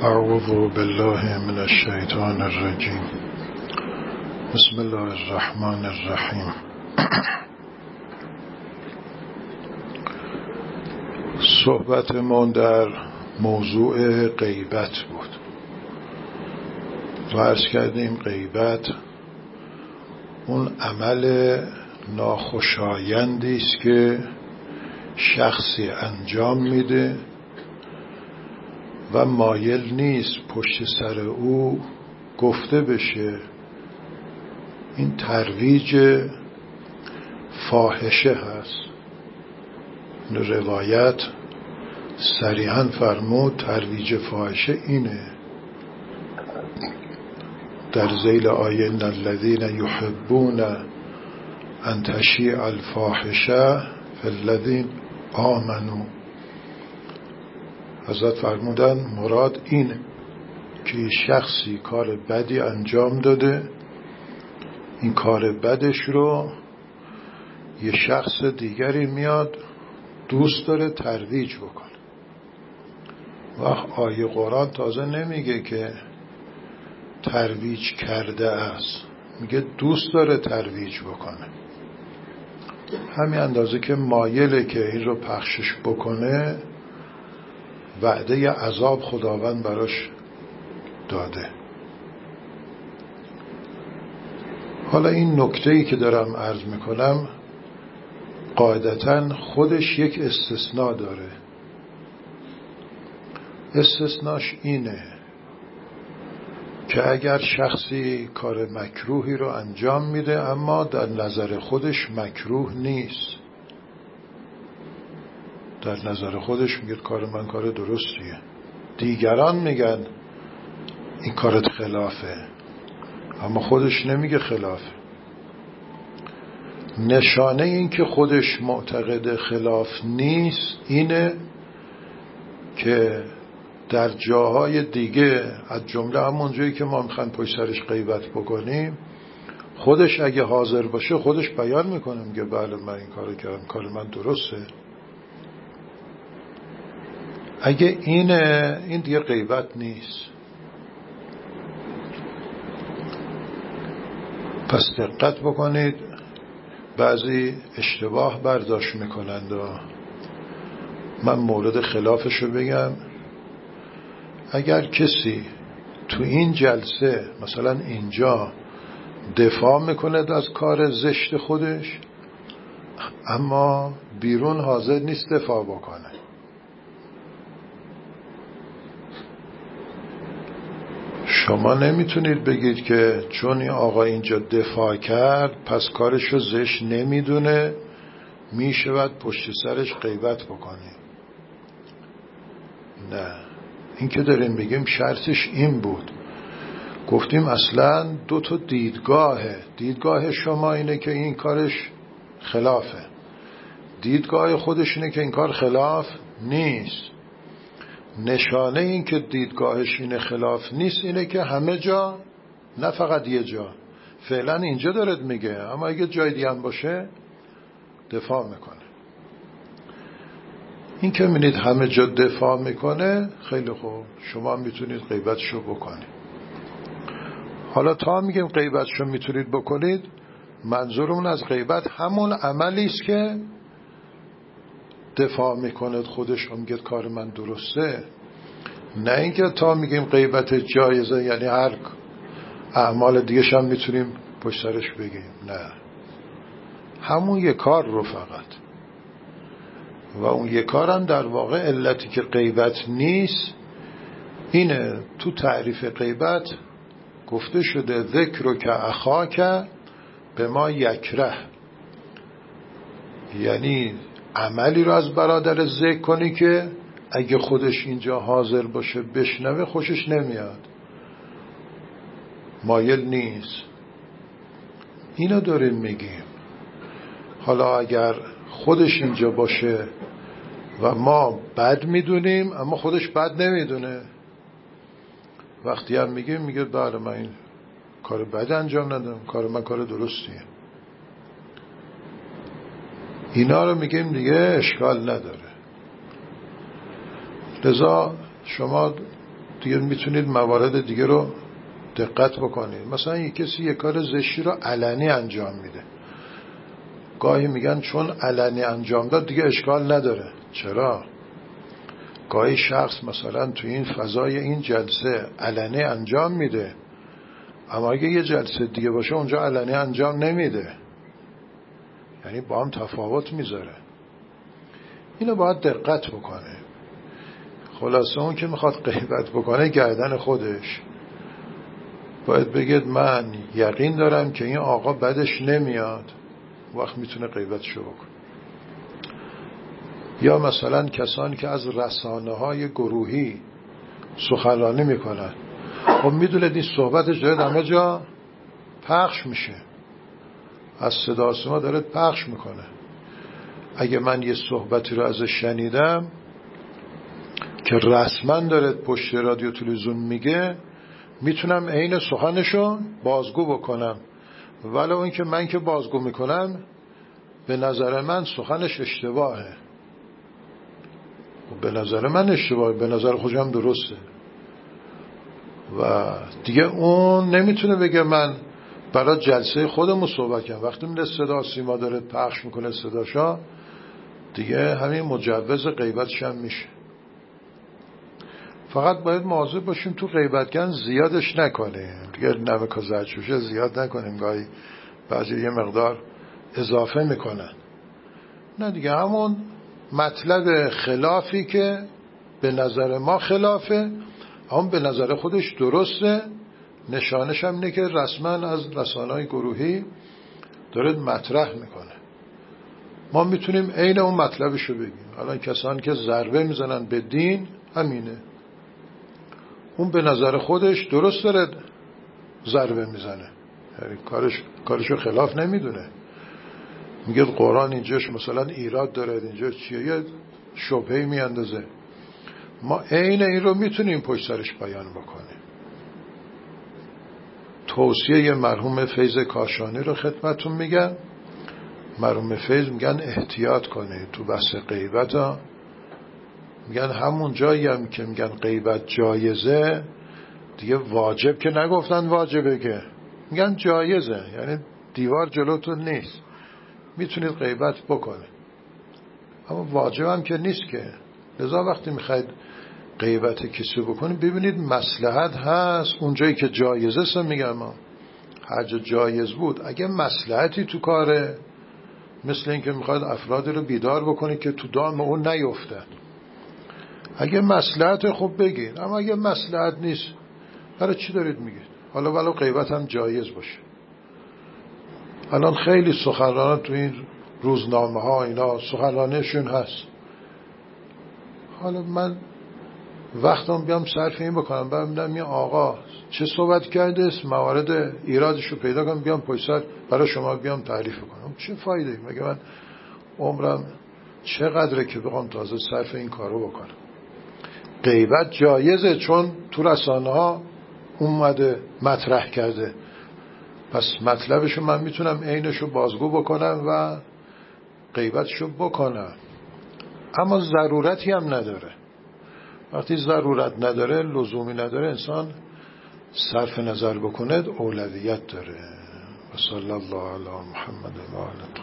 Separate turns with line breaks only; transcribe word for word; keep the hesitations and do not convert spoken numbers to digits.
اعوذ بالله من الشیطان الرجیم. بسم الله الرحمن الرحیم. صحبتمون در موضوع غیبت بود و عرض کردیم غیبت اون عمل ناخوشایندی است که شخصی انجام میده و مایل نیست پشت سر او گفته بشه. این ترویج فاحشه هست. روایت صریحاً فرمود ترویج فاحشه اینه. در ذیل آیه ان الذین یحبون ان تشیع الفاحشه فی الذین آمنوا. حضرت فرمودن مراد اینه که شخصی کار بدی انجام داده، این کار بدش رو یه شخص دیگری میاد دوست داره ترویج بکنه. وقت آیه قرآن تازه نمیگه که ترویج کرده است، میگه دوست داره ترویج بکنه. همین اندازه که مایله که این رو پخشش بکنه، وعده عذاب خداوند براش داده. حالا این نکته‌ای که دارم عرض میکنم قاعدتاً خودش یک استثناء داره. استثناش اینه که اگر شخصی کار مکروهی رو انجام میده اما در نظر خودش مکروه نیست، در نظر خودش میگه کار من کار درستیه، دیگران میگن این کارت خلافه اما خودش نمیگه خلافه. نشانه این که خودش معتقد خلاف نیست اینه که در جاهای دیگه از جمله همون جایی که ما میخوایم پشت سرش غیبت بکنیم، خودش اگه حاضر باشه خودش بیان میکنه، میگه بله من این کارو کردم، کار من درسته. اگه اینه این دیگه غیبت نیست. پس دقت بکنید، بعضی اشتباه برداشت میکنند و من مورد خلافشو بگم. اگر کسی تو این جلسه مثلا اینجا دفاع میکند از کار زشت خودش اما بیرون حاضر نیست دفاع بکنه، شما نمیتونید بگید که چون این آقا اینجا دفاع کرد پس کارشو زشت نمیدونه میشود پشت سرش غیبت بکنی. نه، این که داریم بگیم شرطش این بود. گفتیم اصلا دو تا دیدگاهه. دیدگاه شما اینه که این کارش خلافه، دیدگاه خودش اینه که این کار خلاف نیست. نشانه این که دیدگاهش اینه خلاف نیست اینه که همه جا، نه فقط یه جا، فعلا اینجا دارد میگه اما اگه جای دیگه هم باشه دفاع میکنه. این که می‌بینید همه جا دفاع میکنه خیلی خوب، شما میتونید غیبتشو بکنید. حالا تا میگیم غیبتشو میتونید بکنید، منظورمون از غیبت همون عملی است که دفاع میکنه خودش رو، میگه کار من درسته. نه اینکه تا میگیم غیبت جایزه یعنی هر اعمال دیگه هم میتونیم پشت سرش بگیم. نه، همون یک کار رو فقط. و اون یک کار هم در واقع علتی که غیبت نیست اینه. تو تعریف غیبت گفته شده ذکر که اخاک به ما یکره، یعنی عملی رو از برادر ذکر کنی که اگه خودش اینجا حاضر باشه بشنوه خوشش نمیاد، مایل نیست. اینو داریم میگیم. حالا اگر خودش اینجا باشه و ما بد میدونیم اما خودش بد نمیدونه، وقتی هم میگیم میگه بله من این کار بد انجام ندادم، کار من کار درستیه. اینا رو میگیم دیگه اشکال نداره. لذا شما دیگه میتونید موارد دیگه رو دقت بکنید. مثلا یک کسی یک کار زشتی رو علنی انجام میده، گاهی میگن چون علنی انجام داد دیگه اشکال نداره. چرا؟ گاهی شخص مثلا تو این فضای این جلسه علنی انجام میده، اما اگه یه جلسه دیگه باشه اونجا علنی انجام نمیده، یعنی با هم تفاوت میذاره. اینو باید دقت بکنه. خلاصه اون که میخواد غیبت بکنه گردن خودش، باید بگید من یقین دارم که این آقا بدش نمیاد، وقت میتونه غیبتشو بکنه. یا مثلا کسانی که از رسانه های گروهی سخنرانی میکنن، خب میدونه این صحبتش داره همه جا پخش میشه، از صدا سیما داره پخش میکنه. اگه من یه صحبتی رو ازش شنیدم که رسما داره پشت رادیو تلویزیون میگه، میتونم عین سخنشو بازگو بکنم، ولی اون که من که بازگو میکنم به نظر من سخنش اشتباهه. به نظر من اشتباهه، به نظر خودم درسته. و دیگه اون نمیتونه بگه من برای جلسه خودمو صحبت کنم. وقتی میره صدا سیما داره پخش میکنه صداشا، دیگه همین مجوز غیبتش هم میشه. فقط باید مواظب باشیم تو غیبتگن زیادش نکنیم، دیگه نمک و زردچوبه زیاد نکنیم، گاهی بعضی یه مقدار اضافه میکنن. نه دیگه همون مطلب خلافی که به نظر ما خلافه، هم به نظر خودش درسته، نشانش هم اینه که رسما از رسانه‌های گروهی داره مطرح میکنه. ما میتونیم عین اون مطلبشو بگیم. الان کسانی که ضربه میزنن به دین همینه، اون به نظر خودش درست داره ضربه میزنه، یعنی کارش کارشو خلاف نمیدونه. میگه قرآن اینجاش مثلا ایراد داره، اینجا چیه، یه شبهه‌ای میاندازه. ما عین این رو میتونیم پشت سرش بیان بکنیم. توصیه مرحوم فیض کاشانی رو خدمتتون میگم. مرحوم فیض میگن احتیاط کنید تو بحث غیبت ها. میگن همون جایی هم که میگن غیبت جایزه، دیگه واجب که نگفتن واجبه، که میگن جایزه، یعنی دیوار جلوتون نیست، میتونید غیبت بکنید، اما واجب هم که نیست که. لذا وقتی میخواید غیبت کسی بکنید ببینید مصلحت هست اونجایی که جایزه. سه میگم ما هر جا جایز بود، اگه مصلحتی تو کاره، مثل این که میخواید افراد رو بیدار بکنید که تو دام اون نیفتن، اگه مصلحت خوب بگید، اما اگه مصلحت نیست برای چی دارید میگید؟ حالا ولو غیبت هم جایز باشه. الان خیلی سخنرانان تو این روزنامه ها اینا سخنرانیشون هست، حالا من وقتم بیام صرف این بکنم ببینم یه آقا چه صحبت کرده است، موارد ایرادشو پیدا کنم بیام پشت سر برای شما بیام تعریف کنم، چه فایده؟ مگه من عمرم چقدره که بخوام تازه صرف این کارو بکنم؟ غیبت جایزه چون تو رسانه ها اومده مطرح کرده، پس مطلبشو من میتونم عینشو بازگو بکنم و غیبتشو بکنم، اما ضرورتی هم نداره. وقتی ضرورت نداره، لزومی نداره، انسان صرف نظر بکنه اولویت داره. و صلی الله علی محمد و آله